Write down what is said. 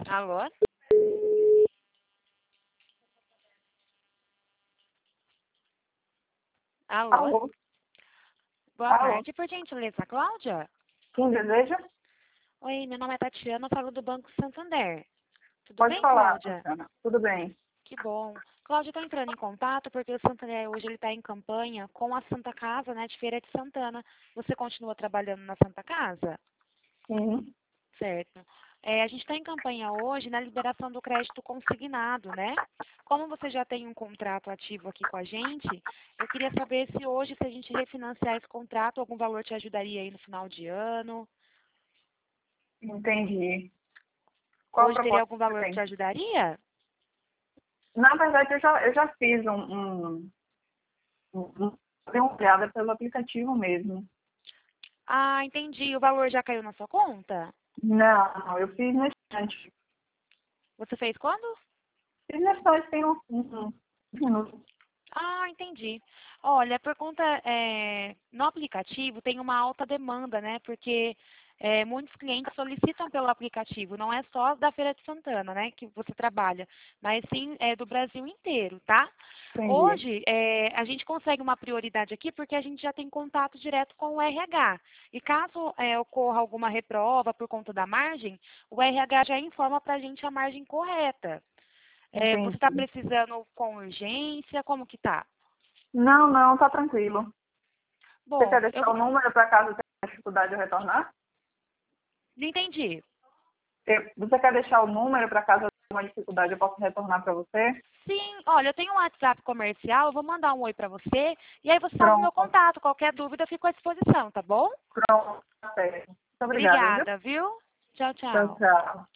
Alô? Alô? Alô? Boa Alô? tarde, por gentileza, Cláudia? Quem deseja? Oi, meu nome é Tatiana, eu falo do Banco Santander. Tudo Pode bem, falar, Cláudia? Luciana. Tudo bem. Que bom. Cláudia, estou entrando em contato porque o Santander hoje ele está em campanha com a Santa Casa, né, de Feira de Santana. Você continua trabalhando na Santa Casa? Sim. Certo. A gente está em campanha hoje na liberação do crédito consignado, né? Como você já tem um contrato ativo aqui com a gente, eu queria saber se hoje, se a gente refinanciar esse contrato, algum valor te ajudaria aí no final de ano. Entendi. Qual a Hoje teria proposta algum que você valor que te tem? ajudaria? Na verdade, eu já fiz dei uma olhada pelo aplicativo mesmo. Ah, entendi. O valor já caiu na sua conta? Não, eu fiz no instante. Você fez quando? Fiz no instante tem uns minutos. Ah, entendi. Olha, por conta, no aplicativo tem uma alta demanda, né? Porque muitos clientes solicitam pelo aplicativo, não é só da Feira de Santana, né, que você trabalha, mas sim do Brasil inteiro, tá? Entendi. Hoje, a gente consegue uma prioridade aqui porque a gente já tem contato direto com o RH. E caso ocorra alguma reprova por conta da margem, o RH já informa para a gente a margem correta. Você está Entendi. precisando com urgência? Como que tá? Não, não, tá tranquilo. Você quer Bom, eu deixar o vou... número para caso tenha dificuldade de retornar? Não entendi. Você quer deixar o número para caso tenha uma dificuldade eu possa retornar para você? Sim, olha, eu tenho um WhatsApp comercial, eu vou mandar um oi para você, e aí você salva o meu Pronto. contato. Qualquer dúvida, eu fico à disposição, tá bom? Pronto, tá certo. Muito obrigada, viu? Obrigada, viu? Tchau, Tchau, tchau. tchau.